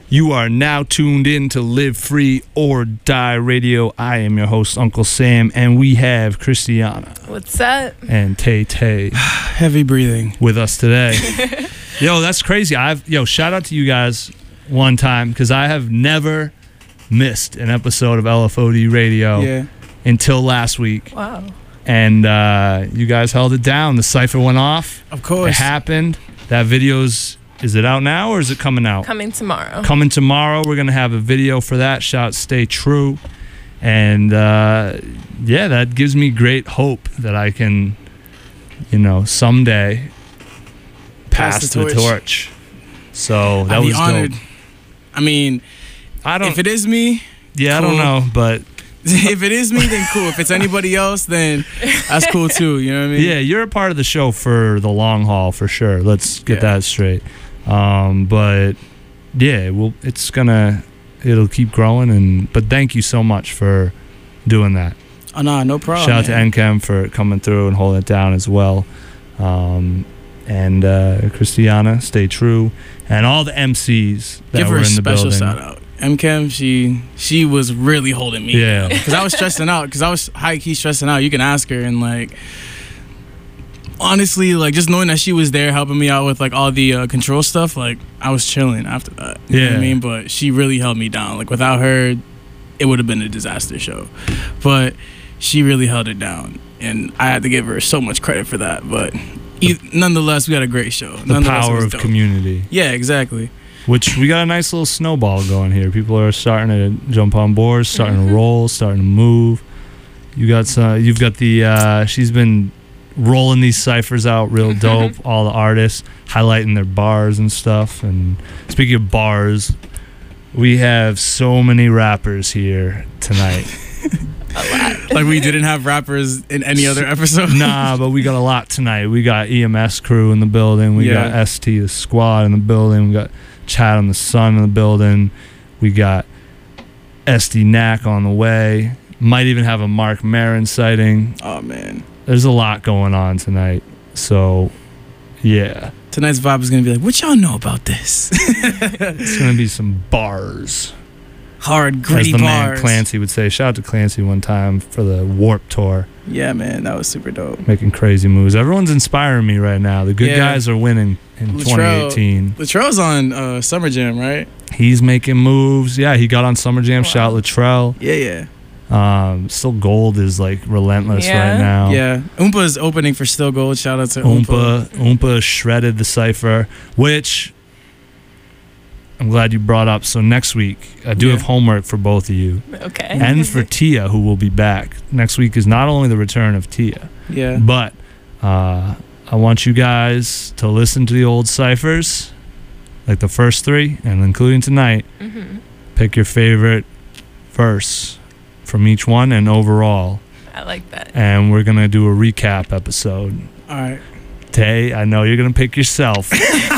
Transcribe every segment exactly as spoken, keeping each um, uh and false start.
You are now tuned in to Live Free or Die Radio. I am your host, Uncle Sam, and we have Christiana. What's up? And Tay Tay. Heavy breathing. With us today. Yo, that's crazy. I've Yo, shout out to you guys one time, because I have never missed an episode of L F O D Radio yeah. until last week. Wow. And uh, you guys held it down. The cipher went off. Of course. It happened. That video's... Is it out now or is it coming out? Coming tomorrow. Coming tomorrow. We're going to have a video for that. Shout Stay True. And uh, yeah, that gives me great hope that I can, you know, someday pass, Pass the the, torch. torch. So that I'd be was honored. dope. I mean, I don't, if it is me, yeah, I cool. don't know, but if it is me, then cool. If it's anybody else, then that's cool too. You know what I mean? yeah, you're a part of the show for the long haul for sure. Let's get Yeah. that straight. Um, but yeah, well, it's gonna, it'll keep growing. And but thank you so much for doing that. Oh, no, no problem. Shout out to man. N C A M for coming through and holding it down as well. Um, and uh, Christiana, Stay True, and all the M Cs that Give were her a in the special building. shout out. M C A M, she she was really holding me. Yeah. Because I was stressing out. Because I was high key stressing out. You can ask her, and like, honestly, like just knowing that she was there helping me out with like all the uh, control stuff, like I was chilling after that. You know what Yeah. I mean? But she really held me down. Like without her, it would have been a disaster show. But she really held it down, and I had to give her so much credit for that. But e- nonetheless, we had a great show. The Nonetheless, it power was of dope. community. Yeah, exactly. Which we got a nice little snowball going here. People are starting to jump on board, starting Mm-hmm. to roll, starting to move. You got some. You've got the. Uh, she's been rolling these ciphers out real dope. All the artists highlighting their bars and stuff. And speaking of bars, we have so many rappers here tonight. Like we didn't have rappers in any other episode. Nah, but we got a lot tonight. We got E M S crew in the building. We Yeah. got S T the squad in the building. We got Chad on the Sun in the building. We got S D Knack on the way. Might even have a Mark Maron sighting. Oh man, There's a lot going on tonight. So, yeah. tonight's vibe is gonna be like, what y'all know about this? It's going to be some bars. Hard, As gritty the man bars. Clancy would say. Shout out to Clancy one time for the Warp Tour. Yeah, man, that was super dope. Making crazy moves. Everyone's inspiring me right now. The good Yeah. guys are winning in Latrell- twenty eighteen. Latrell's on uh, Summer Jam, right? He's making moves. Yeah, he got on Summer Jam. Shout out Latrell. Yeah, yeah, Um, Still Gold is like relentless Yeah. right now. yeah. Oompa's opening for Still Gold. Shout out to Oompa. Oompa, Oompa shredded the cipher, which I'm glad you brought up. So next week, I do Yeah. have homework for both of you Okay. and for Tia, who will be back. Next week is not only the return of Tia, Yeah, but uh, I want you guys to listen to the old ciphers, like the first three, and including tonight. Mm-hmm. Pick your favorite verse from each one and overall. I like that. And we're going to do a recap episode. all right. Tay, I know you're going to pick yourself.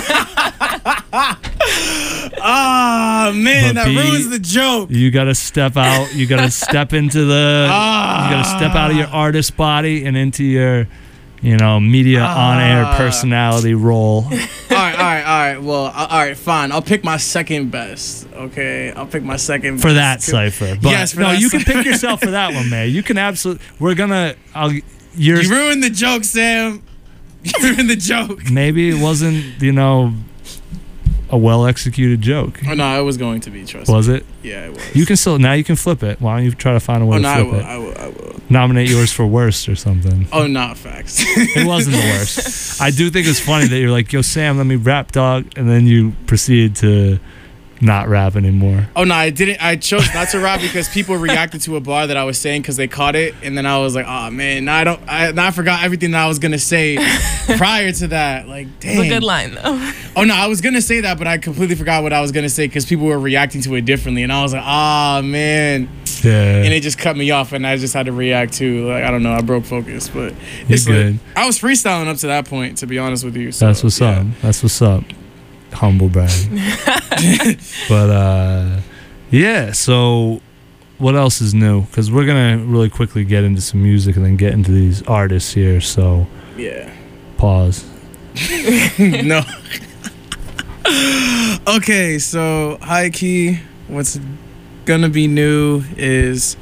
Ah man, But that B, ruins the joke. You got to step out. You got to step into the, Ah. you got to step out of your artist body and into your, you know, media on-air Ah. personality role. all right, all right, all right. Well, all right, fine. I'll pick my second best. Okay, I'll pick my second For best. that cipher. But Yes, for no, that you can cipher. pick yourself for that one, man. You can absolutely, we're going to, I'll, you're, You ruined the joke, Sam. You ruined the joke. maybe it wasn't, you know, a well-executed joke. Oh no, it was going to be. Trust me. Was it? Yeah, it was. You can still, now you can flip it. Why don't you try to find a way Oh to no, I flip will. it? I will. I will. Nominate yours for worst or something. Oh, not facts. It wasn't the worst. I do think it's funny that you're like, yo, Sam, let me rap, dog. And then you proceed to not rap anymore. Oh no, I didn't. I chose not to rap because people reacted to a bar that I was saying because they caught it, and then I was like, oh man, now I don't. I, now I forgot everything that I was gonna say prior to that. Like, dang. It's a good line though. Oh no, I was gonna say that, but I completely forgot what I was gonna say because people were reacting to it differently, and I was like, ah man, Yeah. and it just cut me off, and I just had to react too. Like I don't know, I broke focus, but it's good. Like, I was freestyling up to that point, to be honest with you. So, That's what's yeah. up. That's what's up. Humble brag. But uh, yeah. So what else is new? Because we're gonna really quickly get into some music and then get into these artists here. So Yeah. pause. No. Okay, so high key, what's gonna be new is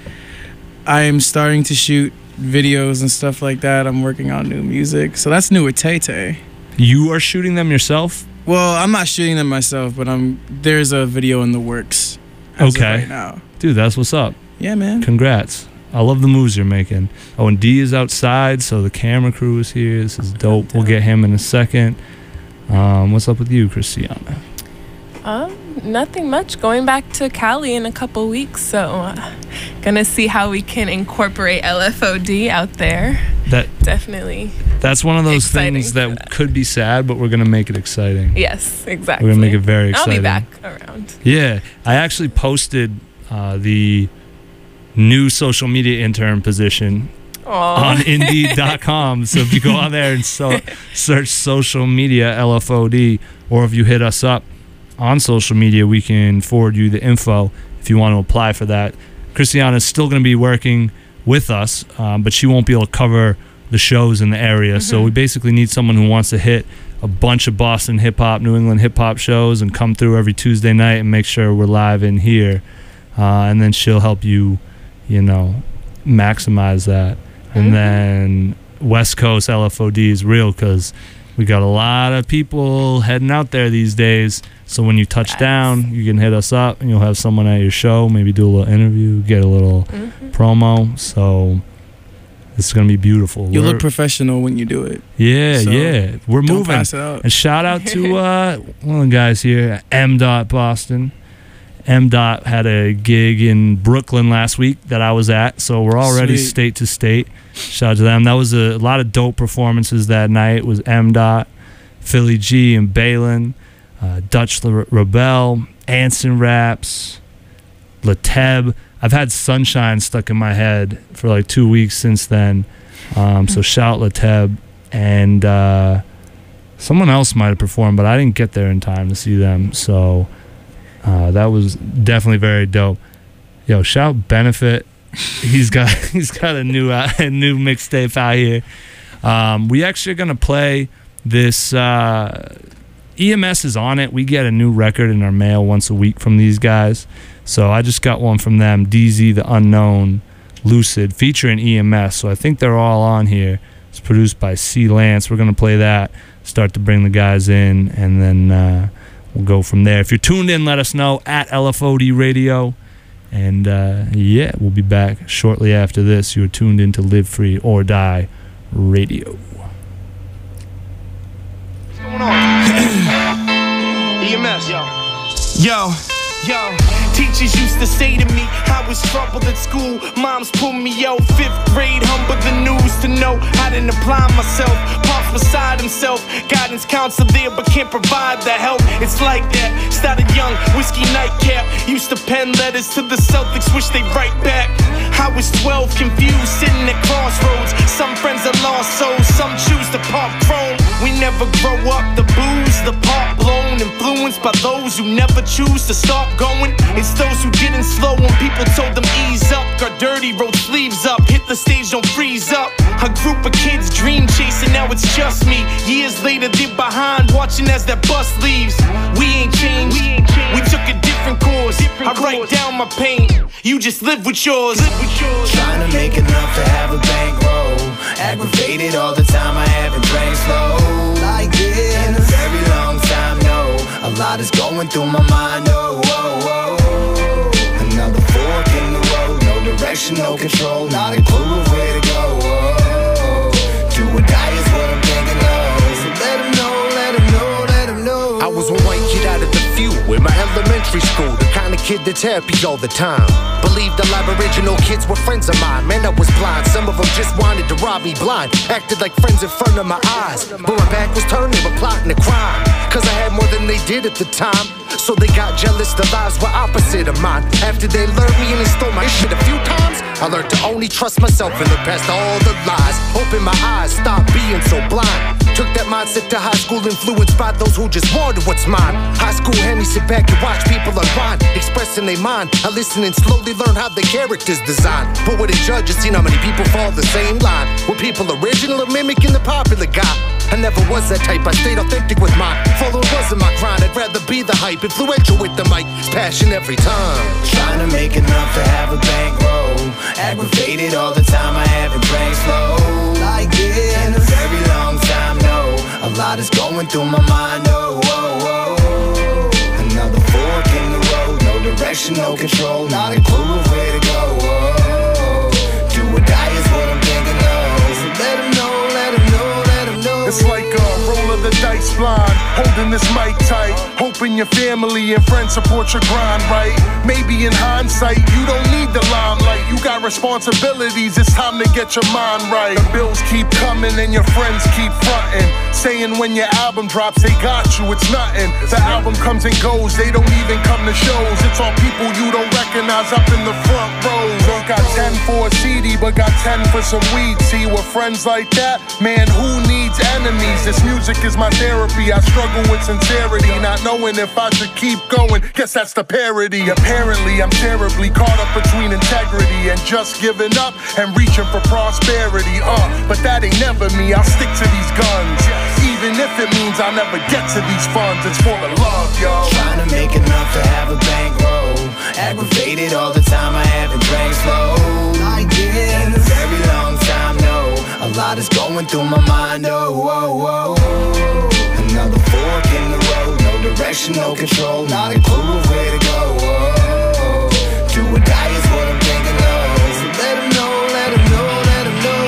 I am starting to shoot videos and stuff like that. I'm working on new music, so that's new with Tay Tay. You are shooting them yourself? Well, I'm not shooting them myself, but I'm there's a video in the works. As of Okay. right now. Dude, that's what's up. Yeah, man. Congrats. I love the moves you're making. Oh, and D is outside, so the camera crew is here. This is dope. We'll get him in a second. Um, what's up with you, Christiana? Um, nothing much. Going back to Cali in a couple weeks, so uh, gonna see how we can incorporate L F O D out there. That Definitely. That's one of those Exciting things for that, that. could be sad, but we're going to make it exciting. Yes, exactly. We're going to make it very exciting. I'll be back around. Yeah. I actually posted uh, the new social media intern position Aw. on Indeed dot com. So if you go on there and so, search social media L F O D, or if you hit us up on social media, we can forward you the info if you want to apply for that. Christiana is still going to be working with us, um, but she won't be able to cover the shows in the area. Mm-hmm. So we basically need someone who wants to hit a bunch of Boston hip-hop, New England hip-hop shows and come through every Tuesday night and make sure we're live in here. Uh, and then she'll help you, you know, maximize that. Mm-hmm. And then West Coast L F O D is real because we got a lot of people heading out there these days. So when you touch yes. down, you can hit us up and you'll have someone at your show, maybe do a little interview, get a little mm-hmm. promo. So it's going to be beautiful. You We're, look professional when you do it. Yeah, so yeah. We're don't moving. Pass it out. And shout out to uh, one of the guys here, M. Dot Boston. M. Dot had a gig in Brooklyn last week that I was at, so we're already Sweet. state to state. Shout out to them. That was a, a lot of dope performances that night. It was M. Dot, Philly G and Balin, uh, Dutch Le- Rebel, Anson Raps, Lateb. I've had Sunshine stuck in my head for like two weeks since then. Um, so shout Lateb. And uh, someone else might have performed, but I didn't get there in time to see them. So uh, that was definitely very dope. Yo, shout Benefit. He's got he's got a new uh, a new mixtape out here. Um, we actually are gonna play this. Uh, E M S is on it. We get a new record in our mail once a week from these guys. So I just got one from them, D Z The Unknown, Lucid, featuring E M S. So I think they're all on here. It's produced by C. Lance. We're going to play that, start to bring the guys in, and then uh, we'll go from there. If you're tuned in, let us know at L F O D Radio. And uh, yeah, we'll be back shortly after this. You're tuned in to Live Free or Die Radio. What's going on? E M S, yo. Yo. Yo, teachers used to say to me, I was troubled at school. Moms pulled me out, fifth grade, humble the news to know I didn't apply myself. Pops beside himself, guidance counselor there, but can't provide the help. It's like that. Started young, whiskey nightcap. Used to pen letters to the Celtics, wish they write back. I was twelve, confused, sitting at crossroads. Some friends are lost souls, some choose to pop chrome. We never grow up, the booze, the pop blown, influenced by those who never choose to start going. It's those who didn't slow when people told them ease up. Got dirty, rolled sleeves up, hit the stage, don't freeze up. A group of kids dream chasing, now it's just me. Years later, they're behind, watching as that bus leaves. We ain't changed, we, ain't changed. We took a different course. Different I course. Write down my pain, you just live with yours. Live with yours. Trying to make enough to have a bankroll. Aggravated all the time, I haven't drank slow. Like this, in a very long time, no. A lot is going through my mind, oh, oh, oh. Another fork in the road, no direction, no control, not a clue of where to go, oh. Do or die is what I'm thinking of. So let him know, let him know, let him know. I was one white kid out of the few in my elementary school, the kind of kid that's happy all the time. Believed a lot of original kids were friends of mine. Man, I was blind, some of them just wanted to rob me blind. Acted like friends in front of my eyes, but my back was turned, they were plotting a crime. Cause I had more than they did at the time, so they got jealous, the lives were opposite of mine. After they lured me and they stole my shit a few times, I learned to only trust myself and look past all the lies. Open my eyes, stop being so blind. Took that mindset to high school, influenced by those who just wanted what's mine. High school had me sit back and watch people unwind, expressing their mind. I listen and slowly learn how the characters designed. But with a judge, I seen how many people follow the same line. Were people original or mimicking the popular guy? I never was that type, I stayed authentic with mine. Follow wasn't my grind, I'd rather be the hype. Influential with the mic, passion every time. Trying to make enough to have a bankroll. Aggravated all the time, I haven't drank slow. Like this, in a very long time, no. A lot is going through my mind, oh, oh, oh. Another fork in the road, no direction, no control. Not a clue of where to go, oh. Do or die is what I'm thinking of. So let 'em know, let 'em know, let 'em know. It's like a roll of the dice blind, holding this mic tight, hoping your family and friends support your grind, right? Maybe in hindsight, you don't need the limelight. You got responsibilities, it's time to get your mind right. The bills keep coming and your friends keep fronting, saying when your album drops, they got you, it's nothing. The album comes and goes, they don't even come to shows. It's all people you don't recognize up in the front rows. Don't got ten for a C D, but got ten for some weed. See, with friends like that, man, who needs enemies? This music is my therapy. I struggle with sincerity, not knowing if I should keep going. Guess that's the parody. Apparently, I'm terribly caught up between integrity and just giving up and reaching for prosperity. Uh, but that ain't never me. I'll stick to these guns, even if it means I'll never get to these funds. It's for the love, yo. Trying to make enough to have a bankroll. Aggravated all the time, I haven't drank slow. Like this, in a very long time, no. A lot is going through my mind, oh, oh, oh. Another fork in the road, no direction, no control. Not a clue of where to go, oh. Do or die is what I'm thinking of. So let 'em know, let 'em know, let 'em know.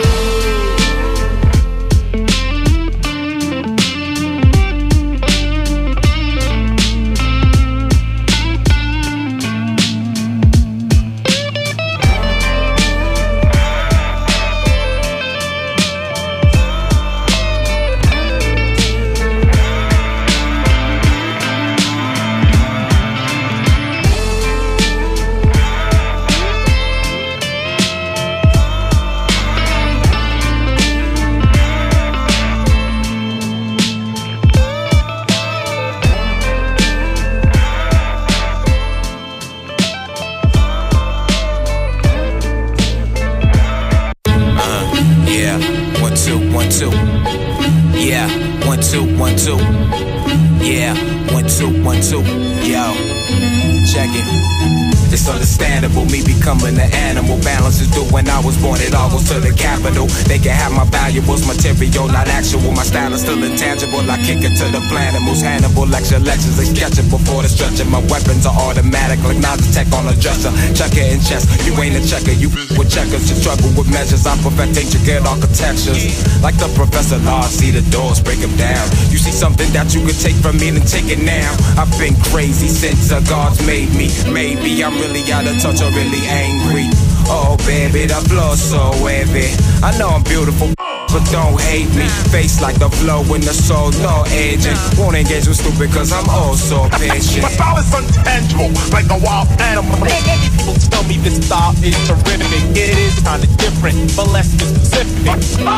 Becoming an animal, balance is due when I was born, it all goes to the capital. They can have my valuables, material, not actual. My style is still intangible, I kick it to the planet. Moves Hannibal, lecture lectures, they sketch it before the stretcher. My weapons are automatic, like Nazatech on a dresser. Checker in chess, you ain't a checker, you with checkers. You struggle with measures, I perfect intricate architectures. Like the Professor Law, see the doors, break them down. You see something that you could take from me, then take it now. I've been crazy since the gods made me. Maybe I'm really out of touch or really angry. Oh baby, the floor's so heavy. I know I'm beautiful, but don't hate me. Face like the flow in the soul, no aging. Won't engage with stupid cause I'm oh so patient. My style is untangible, like a wild animal. Many people tell me this style is terrific. It is kinda different, but less specific.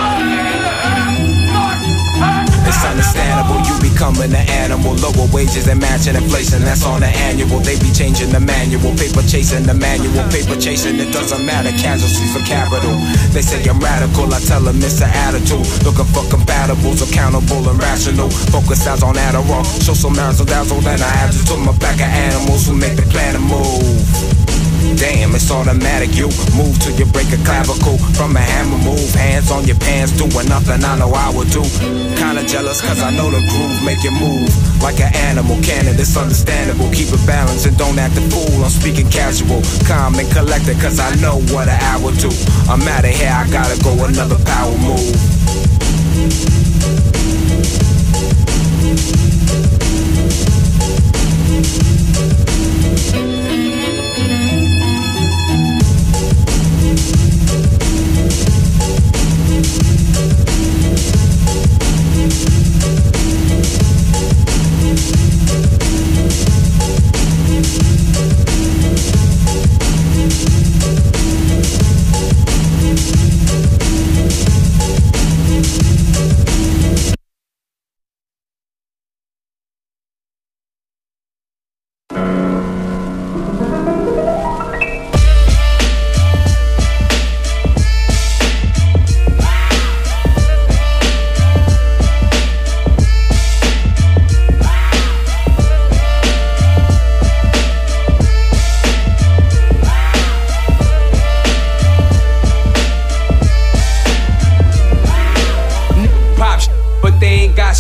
It's understandable, you becoming an animal. Lower wages and matching inflation, that's on the annual. They be changing the manual, paper chasing the manual. Paper chasing, it doesn't matter, casualties for capital. They say I'm radical, I tell them it's an attitude. Looking for compatibles, accountable and rational. Focus out on Adderall, show some razzle dazzle. Then I have to turn my back at animals who make the planet move. Damn, it's automatic, you move till you break a clavicle. From a hammer move, hands on your pants, doing nothing I know I would do. Kinda jealous cause I know the groove make you move like an animal. Canon, it's understandable, keep it balanced and don't act a fool. I'm speaking casual, calm and collected cause I know what an hour do. I'm out of here, I gotta go, another power move.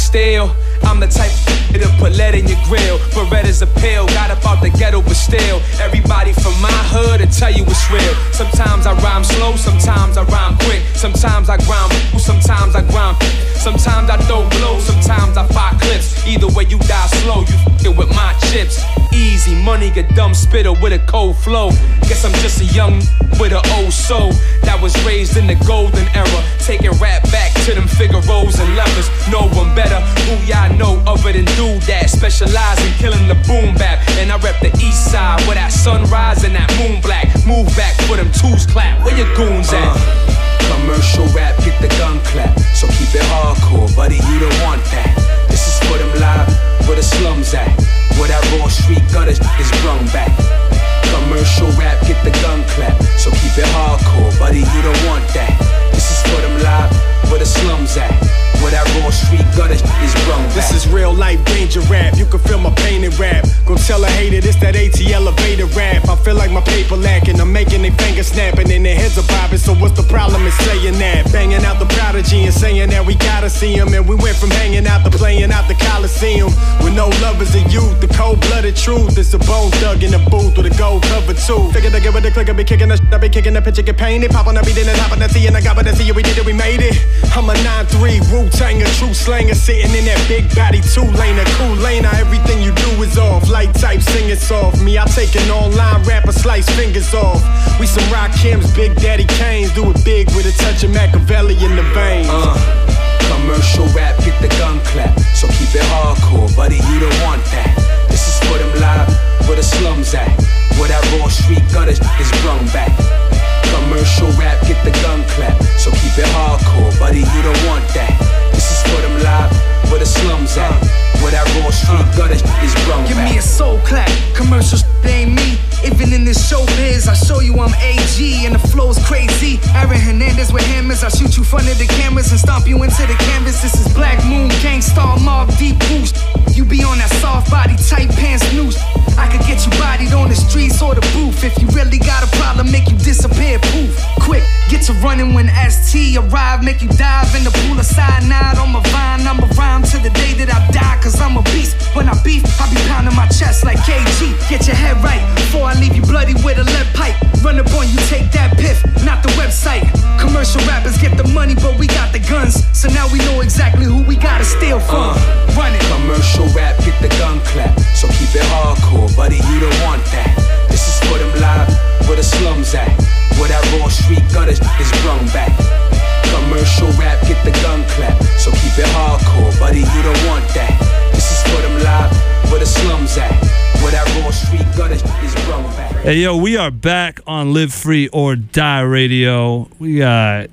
still, I'm the type to put lead in your grill. Beretta's a pill, got up out the ghetto, but still, everybody from my hood to tell you it's real. Sometimes I rhyme slow, sometimes I rhyme quick. Sometimes I grind, sometimes I grind. Sometimes I throw blows, sometimes I fire clips. Either way, you die slow, you f***ing with my chips. Easy money, get dumb spitter with a cold flow. Guess I'm just a young with an old soul that was raised in the golden era. Taking rap back to them Figaros and lovers. No one better, who y'all know other than do that. Specialize in killing the boom bap. And I rep the east side where that sunrise and that moon black. Move back for them twos clap. Where your goons at? Uh. Commercial rap, get the gun clap. So keep it hardcore, buddy, you don't want that. This is for them live, where the slums at. Where that raw street gutters is brung back. Commercial rap, get the gun clap. So keep it hardcore, buddy, you don't want that. This is for them live, where the slums at. Where that raw street gutters is brung back. This is real life danger rap, you can feel my pain in rap. Gon' tell a hater this that AT elevator rap. I feel like my paper lacking, I'm making they fingers snapping and their heads are bobbing. So what's the problem in saying that? Banging out the prodigy and saying that we gotta see him. And we went from hanging out to playing out the Coliseum. With no lovers of youth, the cold-blooded truth. It's a bone thug in the booth with a gold cover too. Figure to get with the click, I be kicking the shit, I be kicking the picture, get painted. Pop on the beat and top of the sea and I got what I see, we did it, we made it. I'm a nine three Wu-Tanger, true slanger, sitting in that big body two-laner, cool laner. Everything you do is off, light type sing it soft. Me, I take an online rapper, slice fingers off. We some Rock Kims, Big Daddy Kanes, do it big with a touch of Machiavelli in the veins. Uh, commercial rap, get the gun clap. So keep it hardcore, buddy, you don't want that. This is for them live, where the slums at. Where that raw street gutters is brung back. Commercial rap, get the gun clap. So keep it hardcore, buddy, you don't want that. This is for them live, where the slums at. Where that raw street gutters is brung Give back. me a soul clap, commercials ain't me. Even in this showbiz, I show you I'm A G and the flow's crazy. Aaron Hernandez with hammers, I shoot you front of the cameras and stomp you into the canvas. This is Black Moon, Gangstar, Mob Deep Boost. You be on that soft body, tight pants noose. I could get you bodied on the streets or the booth. If you really got a problem, make you disappear, poof. Quick, get to running when S T arrive. Make you dive in the pool of cyanide on my vine. I'ma rhyme to the day that I die, cause I'm a beast. When I beef, I be pounding my chest like K G. Get your head right before I leave you bloody with a lead pipe. Run up on you, take that piff, not the website. Commercial rappers get the money, but we got the guns. So now we know exactly who we gotta steal from. Uh, Run it. Commercial rap, get the gun clap. So keep it hardcore, buddy, you don't want that. This is for them live, where the slums at. Where that raw street gutters is brung back. Commercial rap, get the gun clap. So keep it hardcore, buddy, you don't want that. This is for them live, where the slums at. Where that raw street gutters is brung back. Hey, yo, we are back on Live Free or Die Radio. We got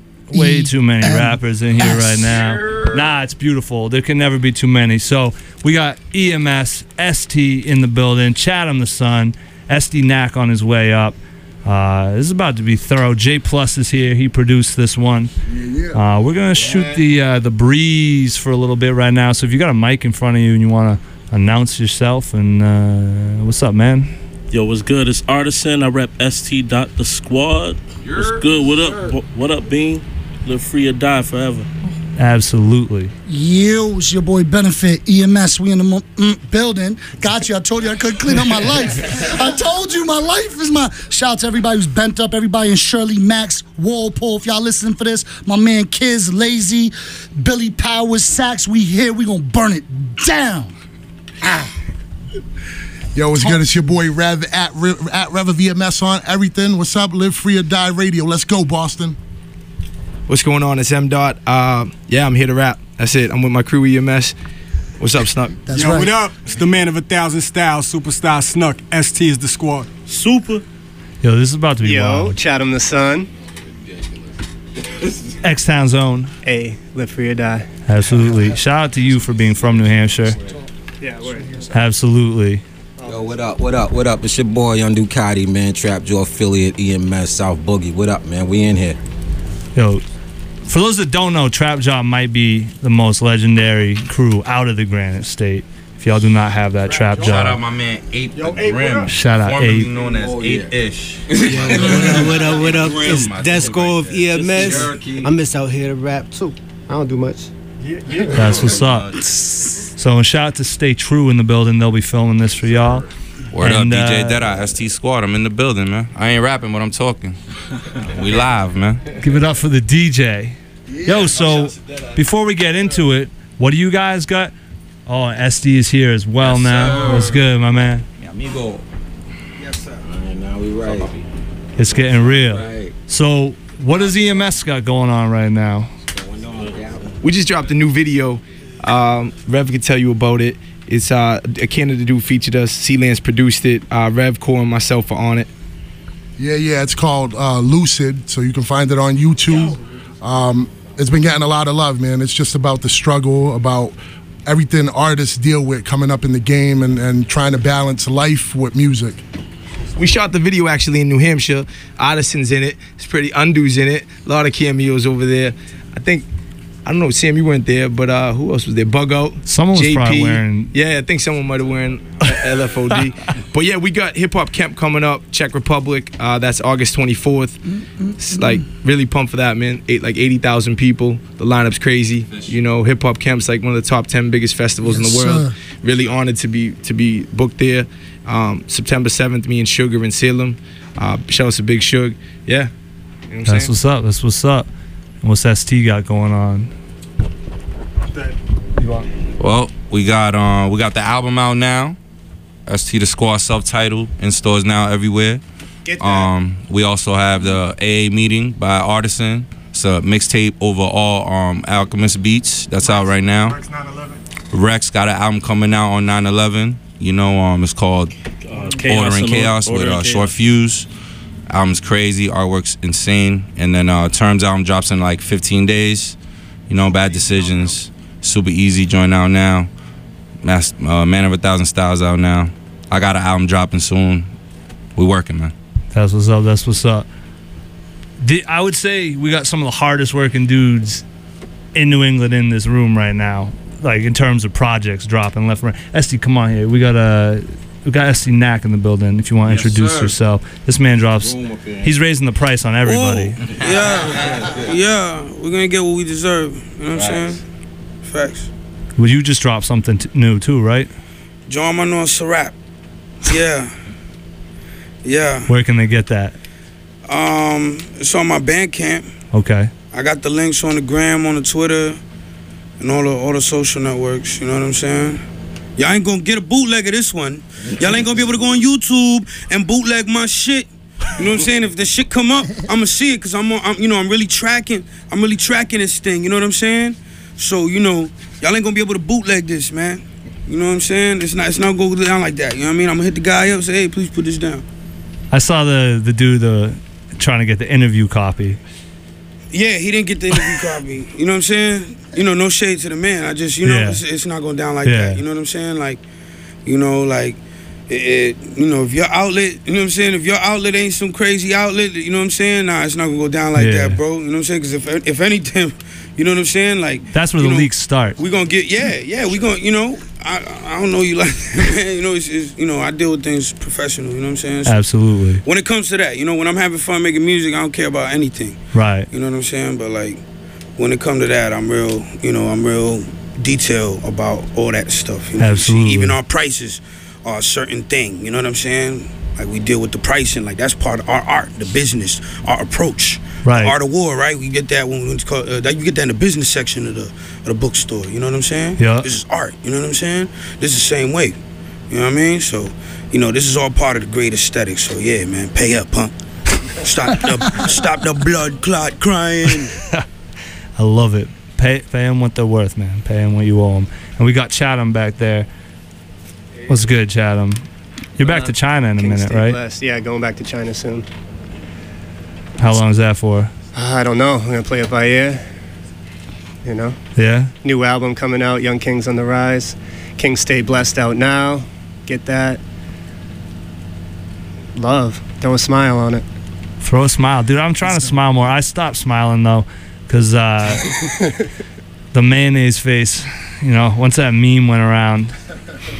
way too many rappers in here right now. Nah, it's beautiful. There can never be too many. So we got E M S, S T in the building, Chatham the Sun, S D Knack on his way up. Uh, this is about to be thorough. J Plus is here. He produced this one. Uh, we're gonna shoot the uh, the breeze for a little bit right now. So if you got a mic in front of you and you want to announce yourself, and uh, what's up, man? Yo, what's good? It's Artisan. I rep S T dot the squad. What's good? What up? What up, Bean? Live free or die forever. Absolutely. Yo, it's your boy Benefit, E M S. We in the mo- mm, building. Got you. I told you I couldn't clean up my life. I told you my life is my... Shout out to everybody who's bent up. Everybody in Shirley, Max, Walpole. If y'all listening for this, my man Kiz, Lazy, Billy Powers, Sax. We here. We gonna burn it down. Ah. Yo, what's good? It's your boy Rev at, at Rev V M S on everything. What's up? Live Free or Die Radio. Let's go, Boston. What's going on? It's M Dot. Uh, yeah, I'm here to rap. That's it. I'm with my crew E M S. What's up, Snuck? That's Yo, right. What up? It's the man of a thousand styles, Superstar Snuck. S T is the squad. Super. Yo, this is about to be Yo, wild. Chatham the Sun. X-Town Zone. Hey, live free or die. Absolutely. Shout out to you for being from New Hampshire. Yeah, word. Absolutely. Yo, what up, what up, what up? It's your boy, Young Ducati, man. Trap Jaw affiliate, E M S, South Boogie. What up, man? We in here. Yo, for those that don't know, Trap Jaw might be the most legendary crew out of the Granite State. If y'all do not have that Trap Jaw. Shout out my man Ape the Grim. Shout out formerly Ape. known as Oh, Ape-ish. Yeah, what up, what up, what up? It's Desco of E M S. I miss out here to rap too. I don't do much. That's what's up. So shout out to Stay True in the building. They'll be filming this for y'all. Word And, up, D J uh, Deadeye, S T Squad. I'm in the building, man. I ain't rapping, but I'm talking. We live, man. Give it up for the D J. Yo, so before we get into it, what do you guys got? Oh, S D is here as well Yes, now. sir. What's good, my man? Amigo. Yes, sir. Right, now we right. It's getting real. Right. So, what does E M S got going on right now? We just dropped a new video. Um, Rev can tell you about it. It's uh, a Canada dude featured us. C-Lance produced it. Uh, Rev, Core, and myself are on it. Yeah, yeah, it's called uh, Lucid, so you can find it on YouTube. Um, it's been getting a lot of love, man. It's just about the struggle, about everything artists deal with coming up in the game and, and trying to balance life with music. We shot the video actually in New Hampshire. Addison's in it. It's pretty. Undo's in it. A lot of cameos over there. I think, I don't know, Sam, you weren't there, but uh, who else was there? Bug Out. Someone was J P. probably wearing. Yeah, I think someone might have wearing L F O D. But yeah, we got Hip Hop Camp coming up, Czech Republic. Uh, that's August twenty-fourth. It's like really pumped for that, man. Eight, like eighty thousand people. The lineup's crazy. You know, Hip Hop Camp's like one of the top ten biggest festivals Yes, in the world. sir. Really honored to be to be booked there. Um, September seventh, me and Sugar in Salem. Uh, shout out to Big Shug. Yeah. You know what I'm That's saying? what's up. That's what's up. And what's S T got going on? Well, we got uh, we got the album out now. S T the Squad, self-titled, in stores now everywhere. Get that. Um, we also have the A A Meeting by Artisan. It's a mixtape over all um, Alchemist beats. That's out right now. Rex got an album coming out on nine eleven. You know, um, it's called Uh, Order and and Chaos Order with and uh, Chaos. Short Fuse. Album's crazy, artwork's insane. And then uh, Terms album drops in like fifteen days. You know, Bad Decisions, super easy, join out now. Mas- uh, Man of a Thousand Styles out now. I got an album dropping soon. We working, man. That's what's up. That's what's up. The, I would say we got some of the hardest working dudes in New England in this room right now. Like in terms of projects dropping left and right. S D, come on here. We got a we got S D Knack in the building. If you want to Yes, introduce sir. yourself, this man drops. Room up here. He's raising the price on everybody. Yeah, yeah, we're gonna get what we deserve. You know what I'm saying? Facts. Well, you just dropped something t- new too, right? John Manuel Serap. Yeah. Yeah. Where can they get that? Um, it's on my Bandcamp. Okay. I got the links on the gram, on the Twitter, and all the all the social networks. You know what I'm saying? Y'all ain't gonna get a bootleg of this one. Y'all ain't gonna be able to go on YouTube and bootleg my shit. You know what I'm saying? If the shit come up, I'ma see it because I'm, on, I'm, you know, I'm really tracking. I'm really tracking this thing. You know what I'm saying? So you know, y'all ain't gonna be able to bootleg this, man. You know what I'm saying? It's not, it's not gonna go down like that. You know what I mean? I'm gonna hit the guy up, and say, hey, please put this down. I saw the the dude the trying to get the interview copy. Yeah, he didn't get the interview copy. You know what I'm saying? You know, no shade to the man. I just, you know, Yeah. it's, it's not going down like Yeah. that. You know what I'm saying? Like, you know, like, it, it, you know, if your outlet, you know what I'm saying? If your outlet ain't some crazy outlet, you know what I'm saying? Nah, it's not going to go down like Yeah. that, bro. You know what I'm saying? Because if, if anything, you know what I'm saying? Like, That's where you the know, leaks start. we going to get, yeah, yeah, we going to, you know, I I don't know you like that, man. You know, it's, it's, you know, I deal with things professional, you know what I'm saying? So Absolutely. when it comes to that, you know, when I'm having fun making music, I don't care about anything. Right. You know what I'm saying? But like, when it comes to that, I'm real, you know, I'm real detailed about all that stuff. You know? Absolutely. Even our prices are a certain thing. You know what I'm saying? Like we deal with the pricing, like that's part of our art, the business, our approach. Right. The art of war, right? We get that when it's called, uh, that you get that in the business section of the of the bookstore. You know what I'm saying? Yeah. This is art. You know what I'm saying? This is the same way. You know what I mean? So, you know, this is all part of the great aesthetic. So yeah, man, pay up, punk. Stop the stop the blood clot crying. I love it. Pay pay them what they're worth, man. Pay them what you owe them. And we got Chatham back there. What's good, Chatham? You're back Uh, to China in a King minute, Stay right? Blessed. Yeah, going back to China soon. How long is that for? Uh, I don't know. I'm gonna play it by ear. You know. Yeah. New album coming out. Young Kings on the Rise. King Stay Blessed out now. Get that. Love. Throw a smile on it. Throw a smile, dude. I'm trying to smile more. I stopped smiling though, cause uh, the mayonnaise face. You know, once that meme went around,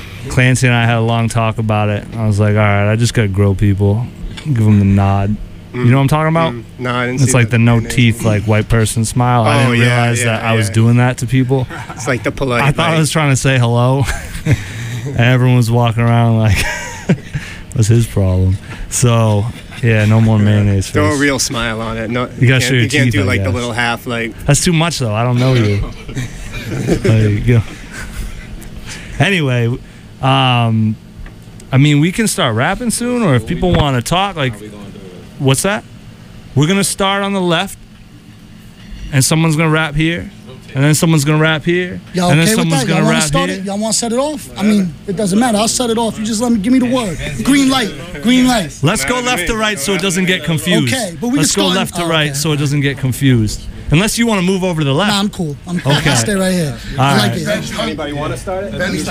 Clancy and I had a long talk about it. I was like, all right, I just gotta grow people, give them the nod. Mm. You know what I'm talking about? Mm. No, I didn't It's see like that. the no teeth, like white person smile. I Oh, didn't yeah, realize yeah, that I was yeah. doing that to people. It's like the polite. I thought like, I was trying to say hello, and everyone was walking around like, "What's his problem?" So yeah, no more mayonnaise face. throw a real smile on it. No, You gotta can't, show your you can't teeth, do I like the guess. little half like. That's too much though. I don't know you. There you go. Anyway, um, I mean, we can start rapping soon, or if people want to talk, like, what's that? We're gonna start on the left, and someone's gonna rap here, and then someone's gonna rap here, Y'all and then okay with someone's that? Y'all gonna want to rap start here. it? Y'all want to set it off? I mean, it doesn't matter. I'll set it off. You just let me give me the word. Green light. Green light. Let's go left to right so it doesn't get confused. Okay, but we Let's can go start- left to oh, right okay. so it doesn't get confused. Unless you want to move over to the left. Nah, I'm cool. I'm cool. Okay. I'll stay right here. All I like right. it. Anybody want to start it? Yeah, Let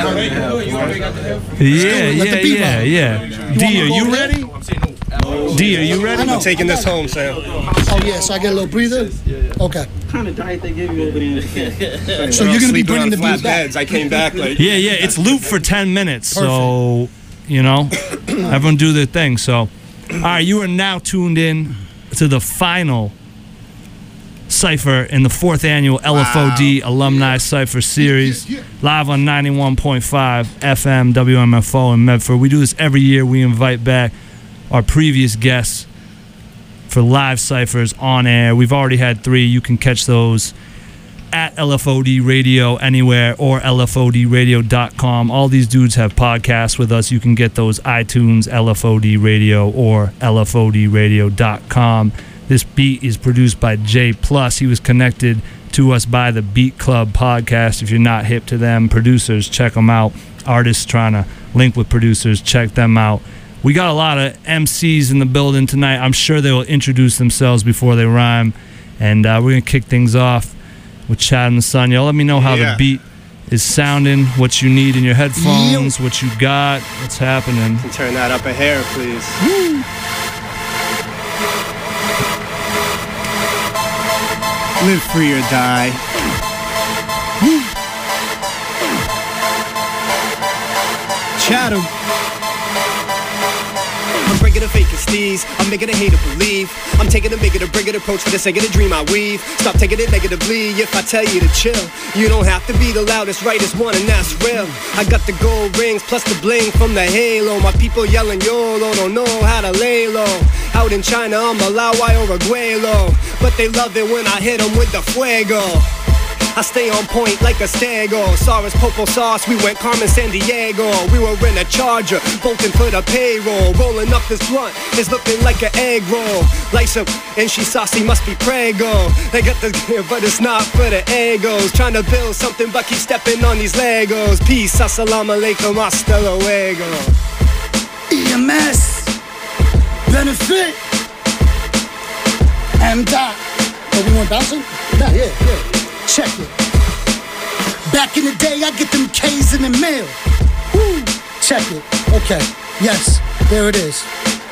yeah, the beat yeah, run. yeah. You D, want me are to go you over ready? D, are you ready? I'm taking this home, Sam. Oh yeah, so I get a little breather. Okay. kind of diet they give you over there? So you're gonna be Sleeping bringing on the flat beat back. beds. I came back like. Yeah, yeah. It's loop for ten minutes. So, you know, everyone do their thing. So, all right, you are now tuned in to the final Cypher in the fourth annual L F O D Alumni Cypher Series, live on ninety-one point five F M W M F O in Medford. We do this every year. We invite back our previous guests for live ciphers on air. We've already had three. You can catch those at L F O D Radio anywhere or L F O D radio dot com. All these dudes have podcasts with us. You can get those iTunes, L F O D Radio, or L F O D radio dot com. This beat is produced by J Plus. He was connected to us by the Beat Club podcast. If you're not hip to them, producers, check them out. Artists trying to link with producers, check them out. We got a lot of M Cs in the building tonight. I'm sure they will introduce themselves before they rhyme. And uh, we're going to kick things off with Chad and the Sun. Y'all let me know how Yeah. the beat is sounding, what you need in your headphones, what you got, what's happening. Turn that up a hair, please. Live free or die. Chatham. I'm breaking the fakest steez. I'm making a hater believe. I'm taking a make it a bring it approach for the sake of the dream I weave. Stop taking it negatively if I tell you to chill. You don't have to be the loudest, rightest one, and that's real. I got the gold rings plus the bling from the halo. My people yelling YOLO, don't know how to lay low. Out in China, I'm a Malawi or a Guelo, but they love it when I hit them with the fuego. I stay on point like a stego. Saurus Popo sauce, we went Carmen San Diego. We were in a Charger, bolting for the payroll. Rolling up this blunt, it's looking like an egg roll. Lice up, and she saucy, must be Prego. They got the gear, but it's not for the egos. Trying to build something, but keep stepping on these Legos. Peace, assalamu alaikum, hasta luego. E M S, Benefit, M. Dot. Oh, we want bouncing? Yeah, yeah, yeah. Check it. Back in the day, I get them K's in the mail. Woo. Check it. Okay. Yes. There it is.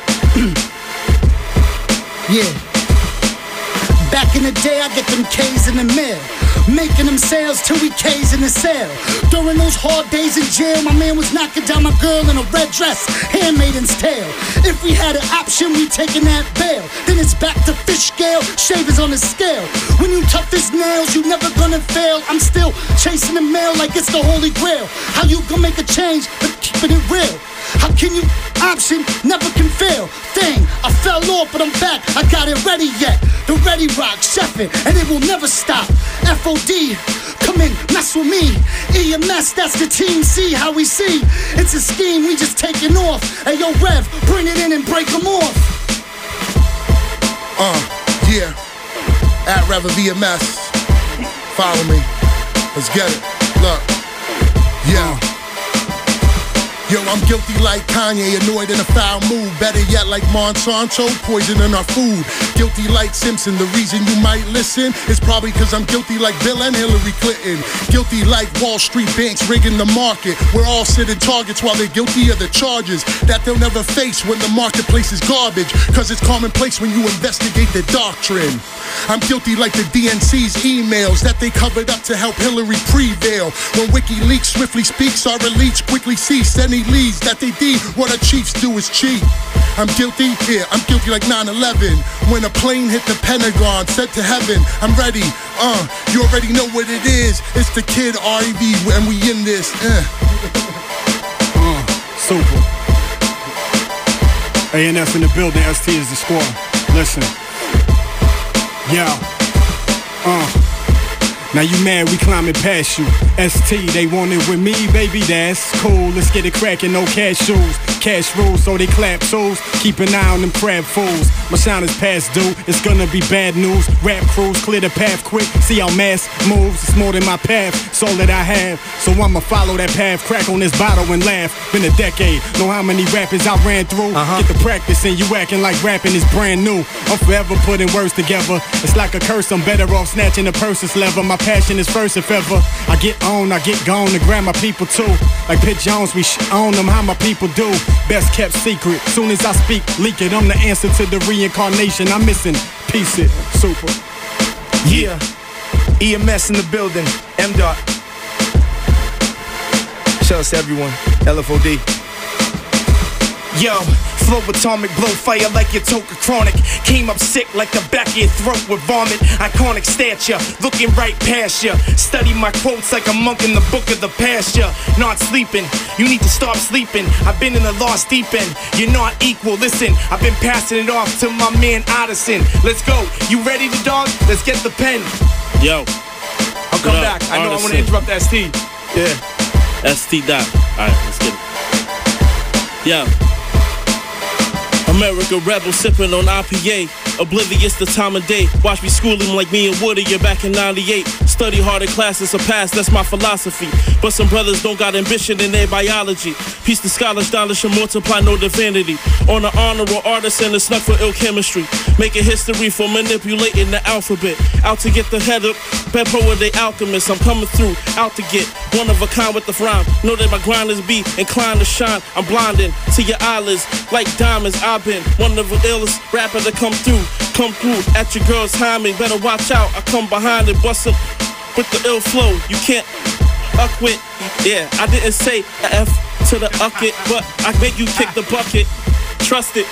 Yeah. Back in the day, I get them K's in the mail. Making them sales till we K's in the sale. During those hard days in jail, my man was knocking down my girl in a red dress, handmaiden's tale. If we had an option, we taking that bail. Then it's back to fish scale, shavers on the scale. When you tough as nails, you never gonna fail. I'm still chasing the mail like it's the holy grail. How you gonna make a change, but keeping it real? How can you option never can fail? Thing, I fell off, but I'm back. I got it ready yet. The Ready Rock, chefing, and it will never stop. F O D, come in, mess with me. E M S, that's the team. See how we see. It's a scheme, we just taking off. Hey yo, Rev, bring it in and break them off. Uh, yeah. At Rev V M S. Follow me. Let's get it. Look. Yeah. Yo, I'm guilty like Kanye, annoyed in a foul mood. Better yet, like Monsanto, poisoning our food. Guilty like Simpson, the reason you might listen is probably because I'm guilty like Bill and Hillary Clinton. Guilty like Wall Street banks rigging the market. We're all sitting targets while they're guilty of the charges that they'll never face when the marketplace is garbage. Cause it's commonplace when you investigate the doctrine. I'm guilty like the D N C's emails that they covered up to help Hillary prevail. When WikiLeaks swiftly speaks, our elites quickly cease any army leads that they deed what our chiefs do is cheat. I'm guilty, yeah, I'm guilty like nine eleven. When a plane hit the Pentagon, sent to heaven, I'm ready, uh, you already know what it is. It's the kid R E V, and we in this, uh. Uh, super. A N F in the building, S T is the squad. Listen. Yo. Uh. Now you mad, we climbing past you. S T, they want it with me, baby, that's cool. Let's get it crackin', no cash shoes. Cash rules, so they clap tools. Keep an eye on them crab fools. My sound is past due, it's gonna be bad news. Rap crews, clear the path quick. See how mass moves, it's more than my path. It's all that I have, so I'ma follow that path. Crack on this bottle and laugh. Been a decade, know how many rappers I ran through. Uh-huh. Get the practice and you acting like rapping is brand new. I'm forever putting words together. It's like a curse, I'm better off snatching the purse's lever. My passion is first if ever. I get on, I get gone to grab my people too. Like Pitt Jones, we sh- own them how my people do. Best kept secret, soon as I speak, leak it. I'm the answer to the reincarnation. I'm missing, piece it, super. Yeah, E M S in the building, M dot. Shout out to everyone, L F O D. Yo, flow atomic, blow fire like your Toka Chronic. Came up sick like the back of your throat with vomit. Iconic stature, looking right past ya. Study my quotes like a monk in the book of the pasture. Not sleeping, you need to stop sleeping. I've been in the lost deep end, you're not equal. Listen, I've been passing it off to my man Addison. Let's go, you ready to dog? Let's get the pen. Yo, I'll come back, I know I want to interrupt S T. Yeah. S T dot, alright, let's get it. Yo. America rebel sipping on I P A, oblivious the time of day. Watch me school him like me and Woody, you're back in ninety-eight. Study hard in classes surpass, that's my philosophy. But some brothers don't got ambition in their biology. Peace to scholars, dollars should multiply, no divinity. On an honorable artist and a snuck for ill chemistry. Making history for manipulating the alphabet. Out to get the head up, bad poet, they alchemists. I'm coming through, out to get one of a kind with the rhyme. Know that my grinders be inclined to shine. I'm blinding to your eyelids like diamonds. I've been one of the illest rapper to come through. Come through at your girl's timing. Better watch out, I come behind and bust up with the ill flow. You can't uck with, yeah, I didn't say F to the uck it, but I make you kick the bucket. Trust it.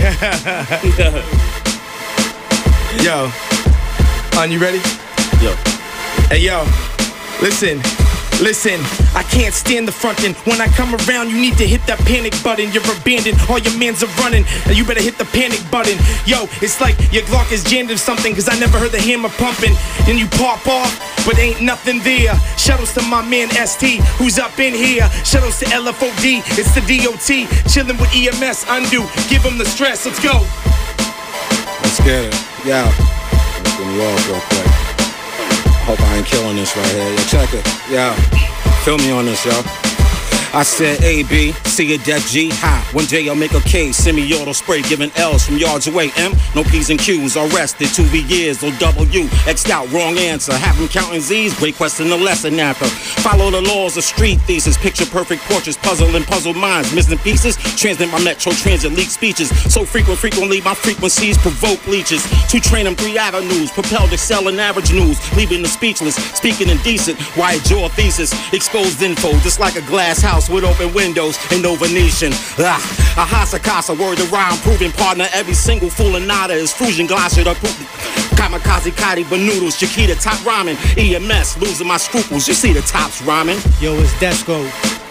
Yo, on you ready? Yo. Hey yo, listen. Listen, I can't stand the frontin'. When I come around, you need to hit that panic button. You're abandoned, all your mans are running, and you better hit the panic button. Yo, it's like your Glock is jammed or something, cause I never heard the hammer pumping. Then you pop off, but ain't nothing there. Shoutouts to my man S T, who's up in here. Shoutouts to L F O D, it's the D O T. Chillin' with E M S, undo, give them the stress, let's go. Let's get it, yeah. Let's get me off real quick. Hope I ain't killing this right here. Yo, check it. Yeah. Feel me on this, yo. I said A, B, C a deck G, high. One day I'll make a K, semi-auto spray, giving L's from yards away. M, no P's and Q's, arrested, two V years, no W, X'd out, wrong answer. Have them counting Z's, great question, the lesson after. Follow the laws of street thesis, picture perfect portraits, puzzle and puzzle minds, missing pieces, transmit my Metro Transit leak speeches. So frequent, frequently my frequencies provoke leeches. To train them three avenues, propelled excel in average news, leaving the speechless, speaking indecent, wide jaw thesis, exposed info, just like a glass house with open windows and no Venetian. Ah, a hasa casa, word to rhyme, proving partner. Every single fool and nada is fusion glass it up. Kamikaze Kati Banoodles, Chiquita top rhyming. E M S losing my scruples. You see the tops rhyming. Yo, it's Desco.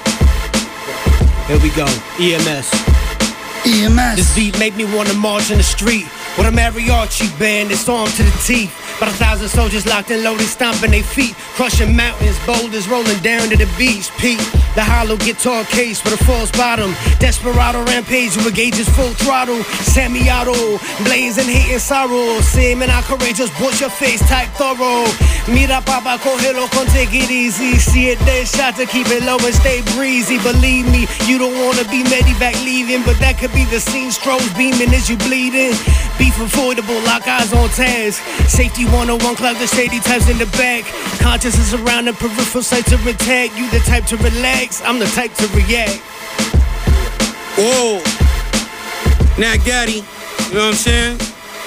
Here we go. E M S. E M S. This beat make me wanna march in the street with a mariachi band that's armed to the teeth. About a thousand soldiers locked and loaded, stomping their feet, crushing mountains, boulders rolling down to the beach. Pete, the hollow guitar case with a false bottom. Desperado rampage with gauges full throttle. Semi-auto, blazing hate and sorrow. Seeming out courageous, push your face type thorough. Mira papa, cogelo con take it easy. See it dead shot to keep it low and stay breezy. Believe me, you don't wanna be medivac leaving, but that could be the scene. Strobes beaming as you bleeding. Beef avoidable, lock eyes on task. Safety one oh one, cloud the shady types in the back. Consciousness around the peripheral sites are intact. You the type to relax, I'm the type to react. Whoa. Now Gaddy, you know what I'm saying?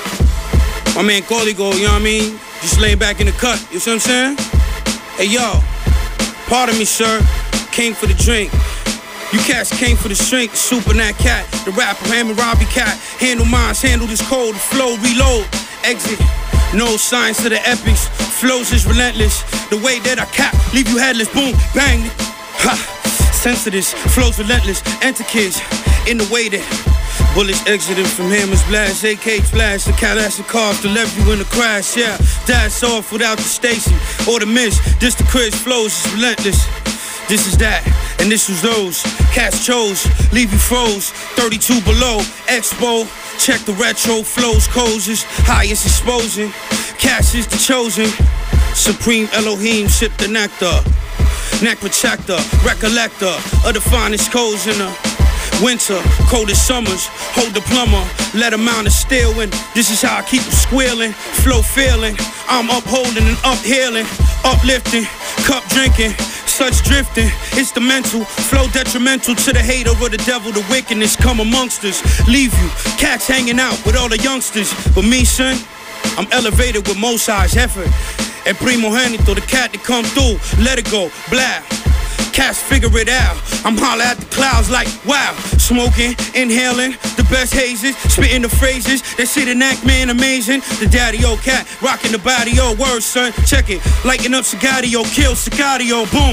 My man Código, you know what I mean? Just laying back in the cut, you see what I'm saying? Hey yo, pardon me sir, came for the drink. You cats came for the strength, super that cat. The rapper, Hammond Robbie Cat. Handle minds, handle this cold, the flow, reload, exit. No signs to the epics, flows is relentless. The way that I cap, leave you headless, boom, bang. Ha, sensitive, flows relentless. Enter kids in the way that bullets exiting from hammers blast, A K flash, the Kalashnikov to left you in the crash, yeah. That's off without the Stacy or the miss. This the Chris flows is relentless. This is that, and this was those. Cats chose, leave you froze. thirty-two below, expo. Check the retro flows, closes. Highest exposing. Cash is the chosen. Supreme Elohim, sip the nectar. Neck protector, recollector of the finest codes in the winter, coldest summers. Hold the plumber, let him out of steel. And this is how I keep them squealing. Flow feeling, I'm upholding and uphealing. Uplifting, cup drinking, such drifting. It's the mental, flow detrimental to the hater of the devil. The wickedness come amongst us. Leave you, cats hanging out with all the youngsters. But me, son, I'm elevated with most size effort. And Primo Janito, the cat that come through, let it go, blah. Cats figure it out. I'm holler at the clouds like wow. Smoking, inhaling, the best hazes, spitting the phrases that see the knack man amazing. The daddy-o cat, rocking the body-o, word son, check it. Lighting up Sagadio, kill Sagadio, boom.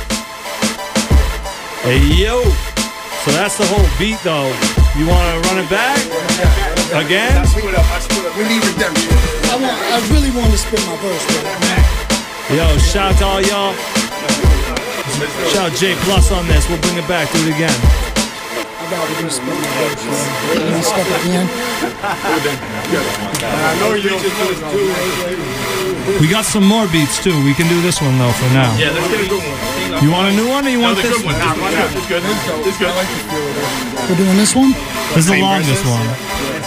Hey yo. So that's the whole beat though. You wanna run it back? Again? We need redemption. I want I really want to spit my verse, bro. Yo, shout out to all y'all. Shout out J Plus on this. We'll bring it back. Do it again. I gotta do spit my verse. You wanna step at the end? I know you We got some more beats too. We can do this one though for now. Yeah, let's get a good one. You want a new one or you want no, this good one? Nah, one? Nah, it's good. It's good. We're doing this one? This is the longest verses? one.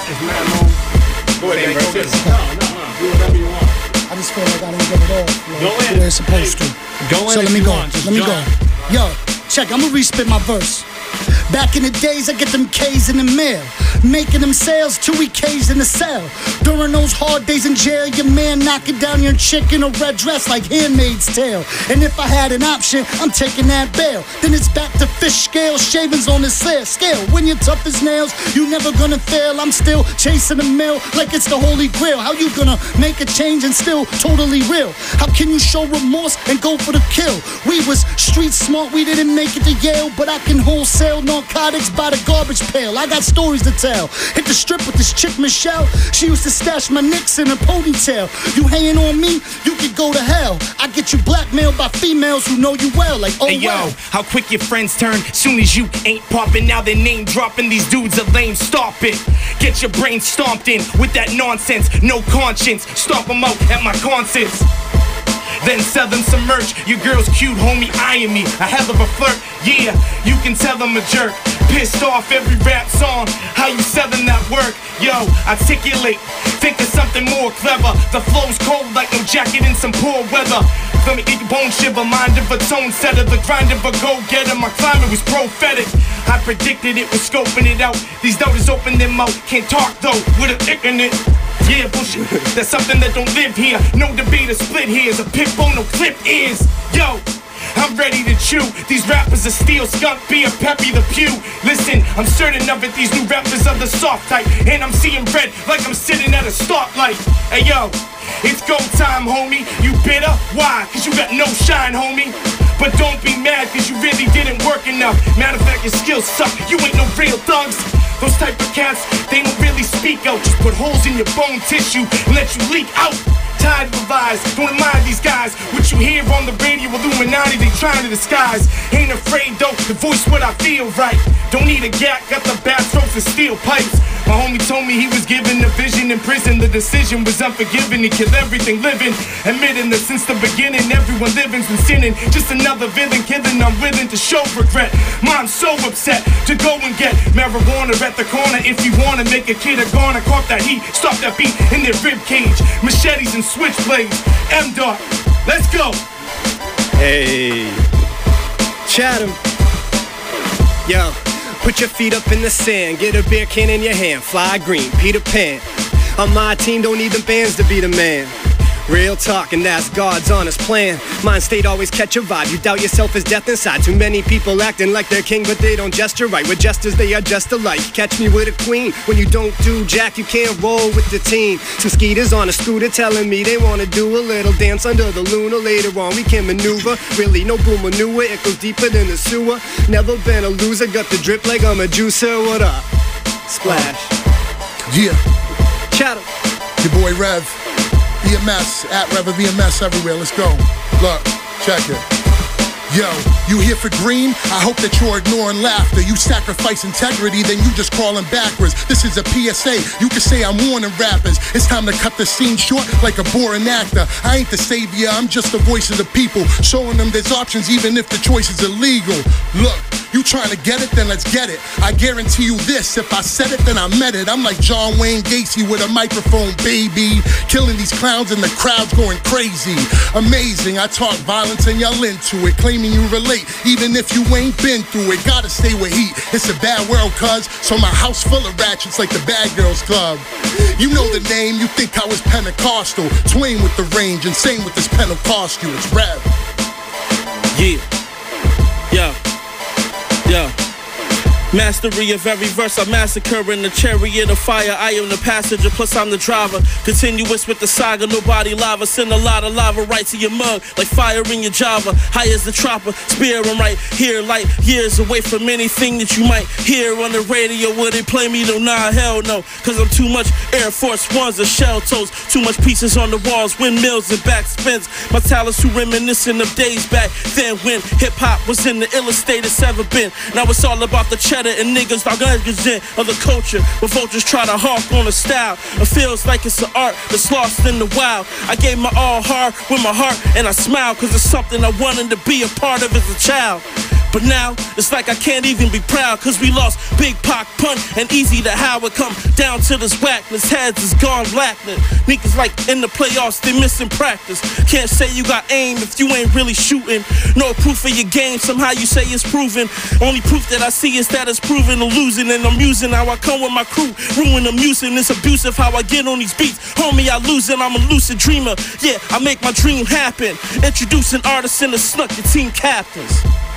Go ahead, go ahead. Do whatever you want. I just feel like I didn't get it all like, go the way it's supposed to. Go in so let if me you go. want, just Let me jump. go. Yo, check. I'm gonna re-spit my verse. Back in the days, I get them K's in the mail. Making them sales, two E K's in the cell. During those hard days in jail, your man knocking down your chick in a red dress like Handmaid's Tale. And if I had an option, I'm taking that bail. Then it's back to fish scale, shavings on the scale. When you're tough as nails, you never gonna fail. I'm still chasing the mill like it's the Holy Grail. How you gonna make a change and still totally real? How can you show remorse and go for the kill? We was street smart, we didn't make it to Yale, but I can wholesale narcotics by the garbage pail. I got stories to tell. Hit the strip with this chick Michelle. She used to stash my nicks in her ponytail. You hating on me? You could go to hell. I get you blackmailed by females who know you well. Like, oh hey, yo, well. how quick your friends turn soon as you ain't popping. Now they're name dropping. These dudes are lame. Stop it. Get your brain stomped in with that nonsense. No conscience. Stomp them out at my concerts. Then sell them some merch. Your girl's cute, homie, eyeing me. A hell of a flirt. Yeah, you can tell I'm a jerk. Pissed off every rap song. How you selling that work? Yo, articulate. Think of something more clever. The flow's cold like no jacket in some poor weather. Let me get your bone shiver. Mind of a tone setter. The grind of a go-getter. My climate was prophetic. I predicted it was scoping it out. These notices open their mouth. Can't talk though. With a ick in it. Yeah, bullshit. That's something that don't live here. No debate or split here. As a pit bone, no clip is. Yo, I'm ready to chew. These rappers are steel, skunk, beer, peppy the pew. Listen, I'm certain of it. These new rappers are the soft type. And I'm seeing red like I'm sitting at a stoplight. Hey, yo, it's go time, homie. You bitter? Why? Cause you got no shine, homie. But don't be mad cause you really didn't work enough. Matter of fact, your skills suck. You ain't no real thugs. Those type of cats, they don't really speak out. Just put holes in your bone tissue and let you leak out. Tired of lies, don't mind these guys. What you hear on the radio, Illuminati, they trying to disguise. Ain't afraid though, to voice what I feel right. Don't need a gap, got the bathrobes and steel pipes. My homie told me he was given a vision in prison. The decision was unforgiving, he killed everything living. Admitting that since the beginning, everyone living's been sinning. Just another villain killing, I'm willing to show regret. Mom's so upset to go and get marijuana at the corner. If you wanna make a kid a goner, caught that heat, stop that beat in their rib cage. Machetes and switchblades, M-Dot, let's go. Hey, Chatham. Yo, put your feet up in the sand, get a beer can in your hand, fly green, Peter Pan. On my team, don't need them bands to be the man. Real talk, and that's God's honest plan. Mind state always catch a vibe. You doubt yourself as death inside. Too many people acting like they're king, but they don't gesture right. With jesters, they are just alike. Catch me with a queen. When you don't do jack, you can't roll with the team. Some skeeters on a scooter telling me they wanna do a little dance under the luna. Later on, we can maneuver. Really, no boom manure. It goes deeper than the sewer. Never been a loser. Got the drip like I'm a juicer. What up? Splash. Yeah. Chatter. Your boy Rev. E M S, at Rev of E M S everywhere. Let's go. Look, check it. Yo, you here for green? I hope that you're ignoring laughter. You sacrifice integrity, then you just crawling backwards. This is a P S A. You can say I'm warning rappers. It's time to cut the scene short like a boring actor. I ain't the savior, I'm just the voice of the people, showing them there's options even if the choice is illegal. Look, you trying to get it, then let's get it. I guarantee you this, if I said it, then I meant it. I'm like John Wayne Gacy with a microphone, baby. Killing these clowns and the crowd's going crazy. Amazing, I talk violence and y'all into it. Claiming you relate, even if you ain't been through it. Gotta stay with heat, it's a bad world, cuz. So my house full of ratchets like the Bad Girls Club. You know the name, you think I was Pentecostal. Twain with the range, insane with this Pentecostal. It's Rev. Yeah. Yeah. Yeah. Mastery of every verse, I massacre in the chariot of fire. I am the passenger, plus I'm the driver. Continuous with the saga, nobody lava. Send a lot of lava right to your mug, like fire in your Java. High as the chopper, spear I'm right here, like years away from anything that you might hear on the radio. Will they play me? No, nah, hell no. Cause I'm too much Air Force Ones and shell toes. Too much pieces on the walls, windmills and backspins. My talents too reminiscent of days back then when hip-hop was in the illest state it's ever been. Now it's all about the cheddar and niggas are in of the culture, but vultures try to hawk on the style. It feels like it's an art that's lost in the wild. I gave my all hard with my heart and I smile, cause it's something I wanted to be a part of as a child. But now, it's like I can't even be proud, cause we lost Big Pac, Pun, and Easy to how it come down to this whackness. Heads is gone blackness. Niggas like in the playoffs, they missing practice. Can't say you got aim if you ain't really shooting. No proof of your game, somehow you say it's proven. Only proof that I see is that it's proven or losing. And I'm using how I come with my crew, ruin amusing. It's abusive how I get on these beats. Homie, I lose it, I'm a lucid dreamer. Yeah, I make my dream happen. Introducing artists in the snuck, the team captains.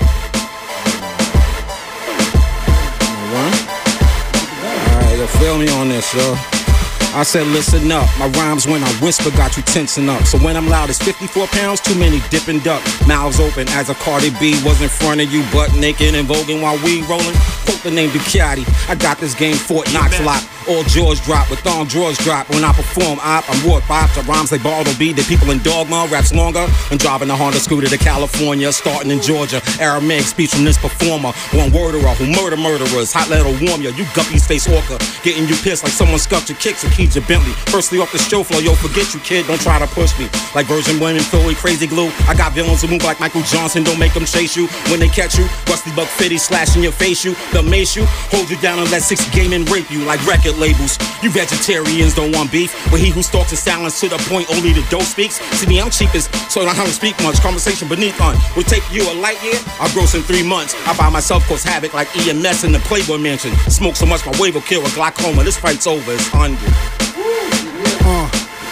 Alright, yo, feel me on this, yo. I said listen up, my rhymes when I whisper got you tensing up. So when I'm loud it's fifty-four pounds, too many dip and duck. Mouths open as a Cardi B was in front of you, butt naked and voguing while we rolling. Quote the name Ducati, I got this game Fort Knox lock. All jaws drop, with thong drawers drop. When I perform, I, I'm Ward Bops. The rhymes like Bardo B. The people in Dogma raps longer than driving a Honda scooter to California, starting in Georgia. Aramaic speech from this performer. One worderer who murder murderers. Hot letter warm ya, you guppies face orca. Getting you pissed like someone scuffed your kicks and keys your Bentley. Firstly off the show floor, yo, forget you kid, don't try to push me. Like Virgin Women, Philly, Crazy Glue. I got villains who move like Michael Johnson, don't make them chase you. When they catch you, Rusty Buck Fitty slashing your face you. They'll mace you, hold you down and let six game and rape you like record labels. You vegetarians don't want beef, but he who stalks in silence to the point only the dough speaks. See me, I'm cheapest, so I don't speak much. Conversation beneath on will take you a light year. I'll gross in three months. I by myself cause havoc like E M S in the Playboy Mansion. Smoke so much my wave will kill with glaucoma. This fight's over, it's under. Uh,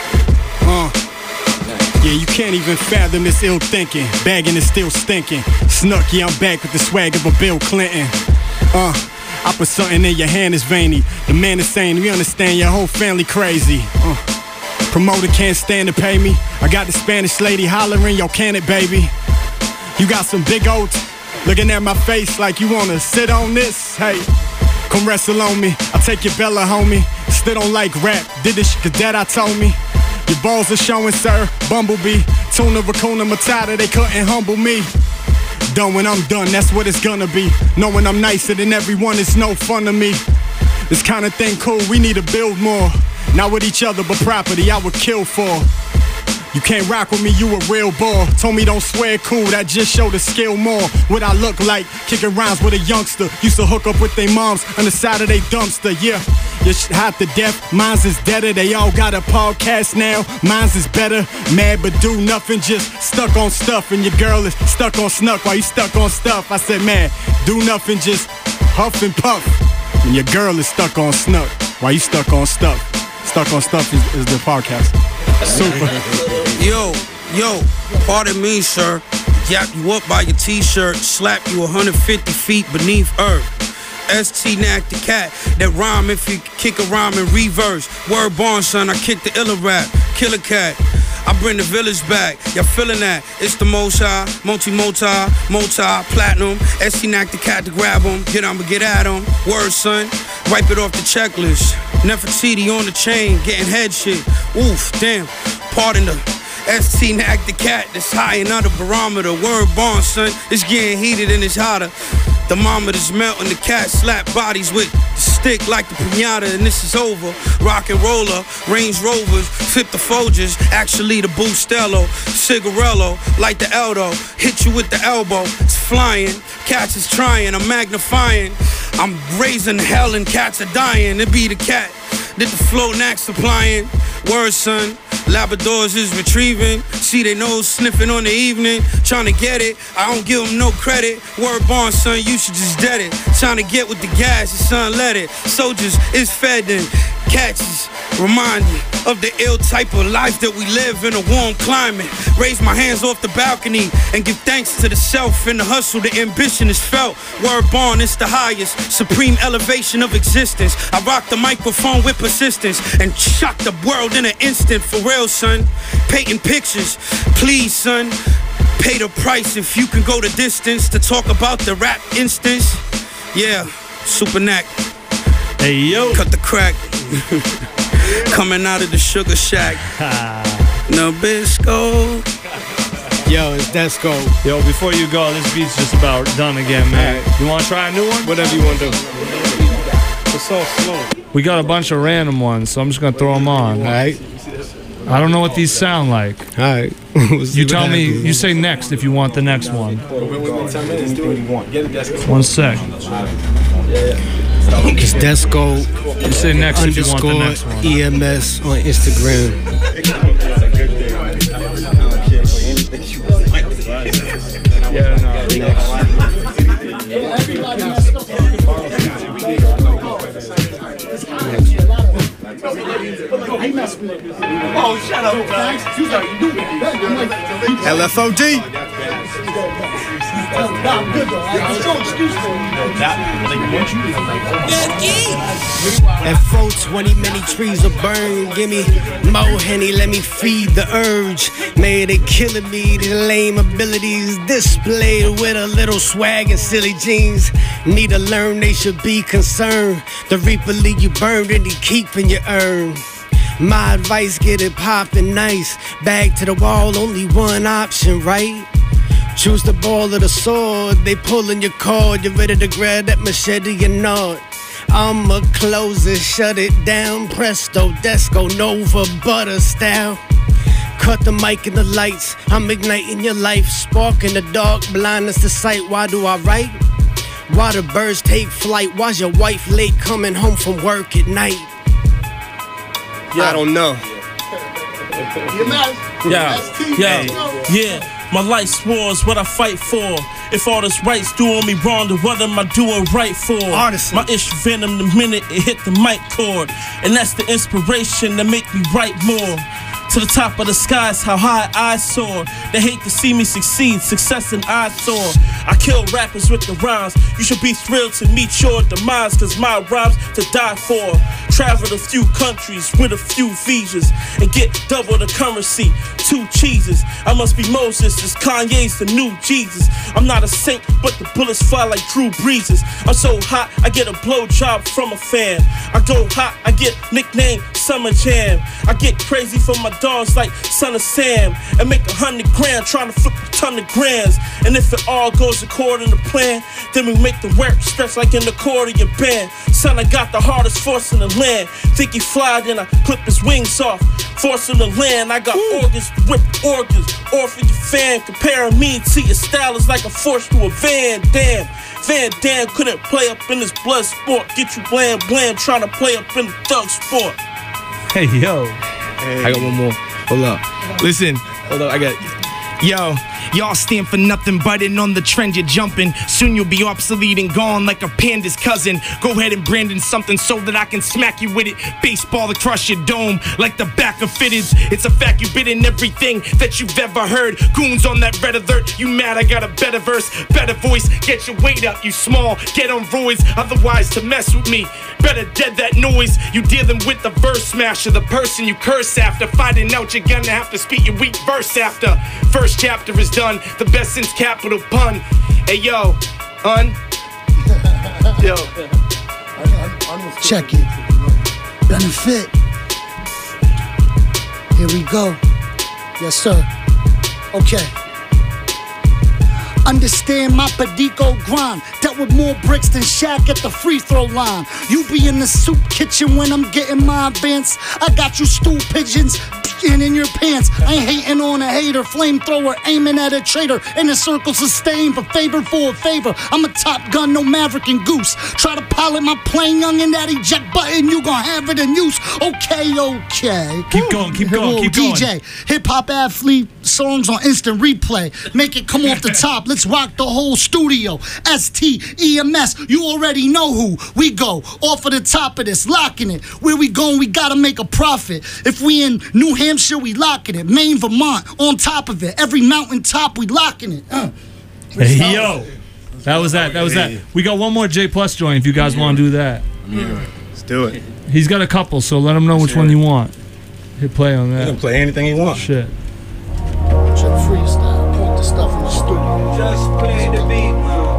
uh. Yeah, you can't even fathom this ill thinking. Bagging is still stinking. Snuck, yeah, I'm back with the swag of a Bill Clinton. Uh. I put something in your hand, it's veiny. The man is saying, we understand your whole family crazy. Uh, promoter can't stand to pay me. I got the Spanish lady hollering, yo, can it, baby? You got some big oats looking at my face like you wanna sit on this? Hey, come wrestle on me. I'll take your Bella, homie. Still don't like rap, did this shit cause Dad told me. Your balls are showing, sir, Bumblebee. Tuna, Raccoon, Matata, they couldn't humble me. Done when I'm done, that's what it's gonna be. Knowing I'm nicer than everyone, it's no fun to me. This kind of thing cool, we need to build more. Not with each other, but property I would kill for. You can't rock with me, you a real ball. Told me don't swear cool, that just showed the skill more. What I look like, kicking rhymes with a youngster. Used to hook up with their moms on the side of their dumpster, yeah. You're hot to death, mine's is deader. They all got a podcast now, mine's is better. Mad but do nothing, just stuck on stuff. And your girl is stuck on snuck while you stuck on stuff. I said, man, do nothing, just huff and puff. And your girl is stuck on snuck while you stuck on stuff. Stuck on stuff is, is the podcast. Super. Yo, yo, pardon me, sir. Yap you up by your t-shirt, slap you one hundred fifty feet beneath earth. S T Knack the cat, that rhyme if you kick a rhyme in reverse. Word born, son, I kick the illa rap, killer cat. I bring the village back, y'all feeling that? It's the most high, multi-multi, multi-platinum. S T Knack the cat to grab him, get on, get at him. Word, son, wipe it off the checklist. Nefertiti on the chain, getting head shit. Oof, damn, pardon the S T Knack the cat that's high and under barometer. Word born, son, it's getting heated and it's hotter. Thermometers melting, the cat slap bodies with the stick like the pinata, and this is over. Rock and roller, Range Rovers, flip the Folgers, actually the Bustelo, Cigarello, like the Eldo, hit you with the elbow, it's flying, cats is trying, I'm magnifying, I'm raising hell and cats are dying, it be the cat, did the flow Knack supplying, word son. Labradors is retrieving, see they nose sniffing on the evening, trying to get it, I don't give them no credit, word born son, you should just dead it, trying to get with the gas, your son let it, soldiers is fed in, catches, remind me of the ill type of life that we live in a warm climate, raise my hands off the balcony and give thanks to the self and the hustle, the ambition is felt, word born, it's the highest, supreme elevation of existence, I rock the microphone with persistence and shock the world in an instant, for real son, painting pictures, please son, pay the price if you can go the distance to talk about the rap instance, yeah, Super Knack, hey yo, cut the crack, coming out of the sugar shack, Nabisco. Yo, it's Desco. Yo, before you go, this beat's just about done again, man. Right. You want to try a new one? Whatever you want to do. It's so slow. We got a bunch of random ones, so I'm just gonna throw them on. All right. I don't know what these sound like. All right. You tell me. You say next if you want the next one. One sec. It's Desco. You say next if you want the next one. E M S on Instagram. Yeah, no. Oh, shut up, L F O D. At four twenty, many trees will burn. Give me more Henny, let me feed the urge. May they killing me, the lame abilities displayed with a little swag and silly jeans. Need to learn, they should be concerned. The reaper leave you burned and he keeping you earned. My advice, get it poppin' nice. Back to the wall, only one option, right? Choose the ball or the sword. They pulling your cord, you're ready to grab that machete or not. I'ma close it, shut it down. Presto, Desco, Nova, butter style. Cut the mic and the lights, I'm igniting your life. Spark in the dark, blindness to sight. Why do I write? Why the birds take flight? Why's your wife late coming home from work at night? I don't know. Yeah, yeah, yeah. My life's war is what I fight for. If all this right's doing me wrong, then what am I doing right for? Artisan. My issue venom the minute it hit the mic cord, and that's the inspiration that make me write more. To the top of the skies, how high I soar. They hate to see me succeed, success and I soar. I kill rappers with the rhymes. You should be thrilled to meet your demise, cause my rhymes to die for. Traveled a few countries with a few visas and get double the currency, two cheeses. I must be Moses, this Kanye's the new Jesus. I'm not a saint, but the bullets fly like Drew Breeses. I'm so hot, I get a blowjob from a fan. I go hot, I get nicknamed Summer Jam. I get crazy for my dogs like Son of Sam and make a hundred grand trying to flip a ton of grands. And if it all goes according to plan, then we make the work stretch like an accordion band. Son, I got the hardest force in the land. Think he fly, then I clip his wings off. Force him to land, I got Ooh. organs to whip organs. Orphan your fan, comparing me to your style is like a force to a Van Dam. Van Dam couldn't play up in this blood sport. Get you blam blam trying to play up in the thug sport. Hey yo. Hey. I got one more. Hold up. Listen. Hold up. I got. Yo, Y'all stand for nothing but in on the trend you're jumping. Soon you'll be obsolete and gone like a panda's cousin. Go ahead and brand something so that I can smack you with it. Baseball to crush your dome like the back of fitteds. It's a fact you've been in everything that you've ever heard. Goons on that red alert, you mad I got a better verse, better voice. Get your weight up, you small, get on roids. Otherwise to mess with me, better dead that noise. You dealing with the verse smasher, the person you curse after. Finding out you're gonna have to speak your weak verse after. First chapter is done, the best since capital pun. Hey yo, un Yo Check it. Benefit. Here we go. Yes, sir. Okay. Understand my Pedico grind. Dealt with more bricks than Shaq at the free throw line. You be in the soup kitchen when I'm getting my advance. I got you stool pigeons in in your pants. I ain't hating on a hater, flamethrower aiming at a traitor. In a circle sustained for favor for a favor. I'm a top gun, no maverick and goose. Try to pilot my plane, young, and that eject button, you gon' have it in use. Okay, okay. Keep going, keep going, Whoa, keep D J, going. hip hop athlete songs on instant replay. Make it come off the top. Let's rock the whole studio. S T E M S, you already know who. We go off of the top of this, locking it. Where we going, we gotta make a profit. If we in New Hampshire, we locking it. Maine, Vermont, on top of it. Every mountain top, we locking it. Uh. Hey, yo. That was that. That was that. We got one more J Plus joint if you guys want to do that. Yeah. Let's do it. He's got a couple, so let him know which one you want. Hit play on that. He can play anything he wants. Shit. Check freestyle. Point the stuff in the studio. Just play the beat,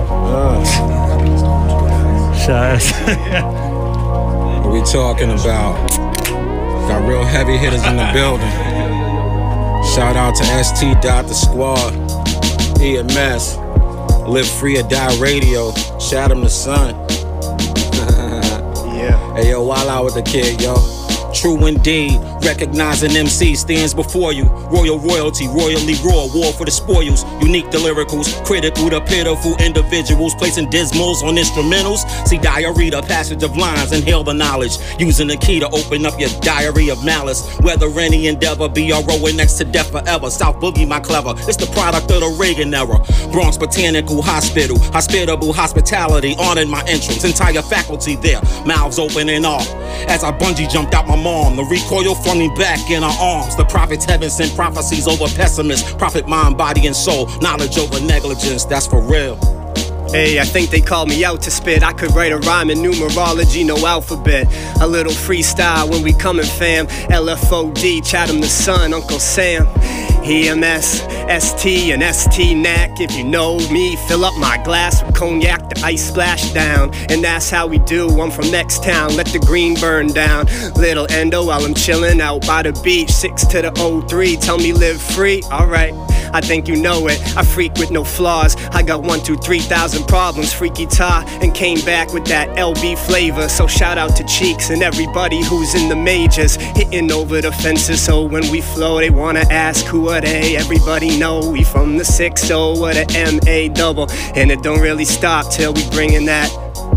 What we talking about? Got real heavy hitters in the building. Shout out to S T Dot the Squad, E M S, Live Free or Die Radio, Shout 'em the Sun. Yeah. Hey yo, while out with the kid, yo. True indeed, recognizing M C stands before you. Royal royalty, royally raw, war for the spoils. Unique the lyricals, critical to pitiful individuals. Placing dismals on instrumentals. See diary, the passage of lines, inhale the knowledge. Using the key to open up your diary of malice. Whether any endeavor, B R O and next to death forever. South Boogie, my clever, it's the product of the Reagan era. Bronx Botanical Hospital, hospitable hospitality, honored my entrance. Entire faculty there, mouths open and off. As I bungee jumped out my mom, the recoil flung me back in her arms. The prophet's heaven sent prophecies over pessimists. Prophet mind, body, and soul. Knowledge over negligence, that's for real. Hey, I think they called me out to spit. I could write a rhyme in numerology, no alphabet. A little freestyle when we comin', fam. L F O D, Chatham the Sun, Uncle Sam. E M S, S T, and S T N A C. If you know me, fill up my glass with cognac, the ice splash down. And that's how we do, I'm from next town, let the green burn down. Little endo while I'm chillin' out by the beach. Six to the oh three, tell me live free, alright. I think you know it, I freak with no flaws. I got one, two, three thousand problems, freaky ta, and came back with that L B flavor. So shout out to Cheeks and everybody who's in the majors, hitting over the fences. So when we flow, they wanna ask who are they? Everybody know we from the six oh or the M A double, and it don't really stop till we bring in that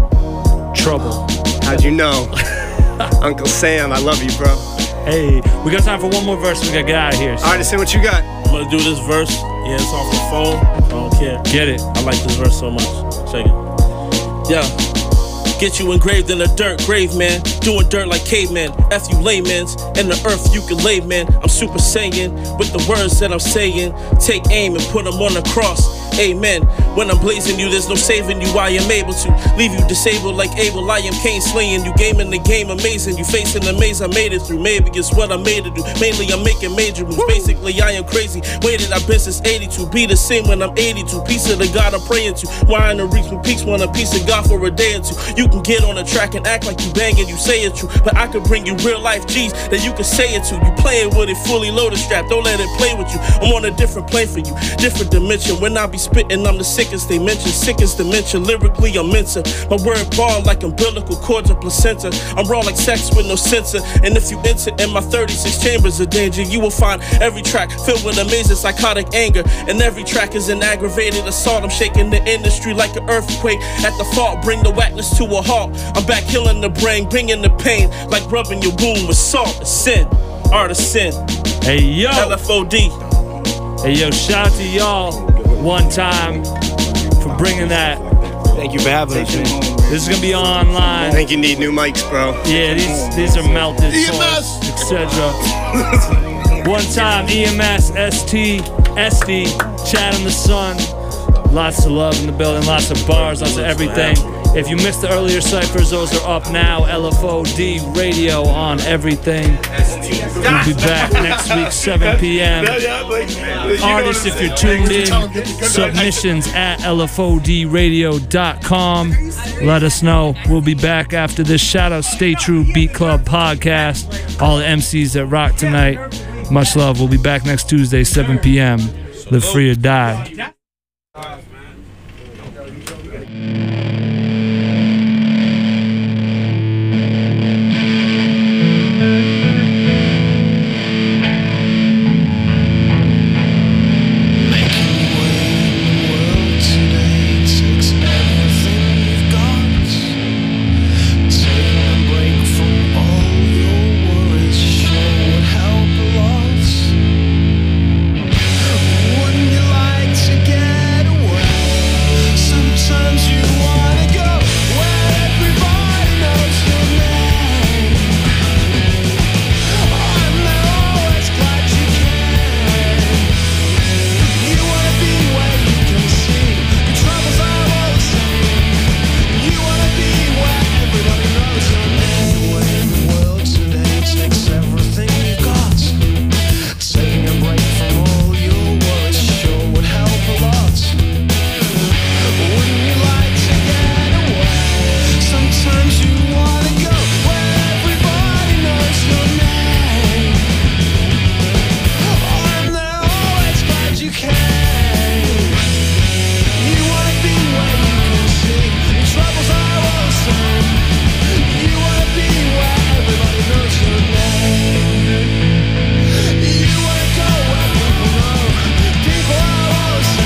trouble. How'd you know? Uncle Sam, I love you, bro. Hey, we got time for one more verse. We gotta get out of here. So. Alright, say what you got. I'm gonna do this verse. Yeah, it's off the phone. I don't care. Get it. I like this verse so much. Check it. Yeah. Get you engraved in a dirt grave, man. Doing dirt like caveman. F you laymans. And the earth you can lay, man. I'm super saiyan with the words that I'm saying. Take aim and put them on the cross. Amen. When I'm blazing you, there's no saving you. I am able to leave you disabled like Abel. I am Cain slaying you. Gaming the game amazing. You facing the maze I made it through. Maybe it's what I made to do. Mainly I'm making major moves. Basically I am crazy. Waited I've been since eighty-two. Be the same when I'm eighty-two. Piece of the God I'm praying to. Why in the reach with peaks? Want a piece of God for a day or two. You can get on the track and act like you banging. You say it true. But I could bring you real life G's that you can say it to. You playing with it fully loaded strap. Don't let it play with you. I'm on a different plane for you. Different dimension. When I be spitting, I'm the sickest they mention. Sickest dimension. Lyrically, I'm into my word ball like umbilical cords or placenta. I'm raw like sex with no censor. And if you enter in my thirty-six chambers of danger, you will find every track filled with amazing psychotic anger. And every track is an aggravated assault. I'm shaking the industry like an earthquake. At the fault, bring the whackness to a halt. I'm back killing the brain, bringing the pain. Like rubbing your wound with salt. It's sin. Art of sin. Hey, yo. L F O D. Hey, yo, shout out to y'all one time for bringing that. Thank you for having us, man. This is gonna be online. I think you need new mics, bro. Yeah, these these are melted, E M S, et cetera. One time, E M S, S T, S D, Chad and the Sun. Lots of love in the building, lots of bars, lots of everything. If you missed the earlier ciphers, those are up now. L F O D Radio on everything. We'll be back next week, seven p.m. Artists, if you're tuned in, submissions at L F O D radio dot com. Let us know. We'll be back after this. Shout out Stay True Beat Club podcast. All the M Cs that rock tonight. Much love. We'll be back next Tuesday, seven p.m. Live free or die.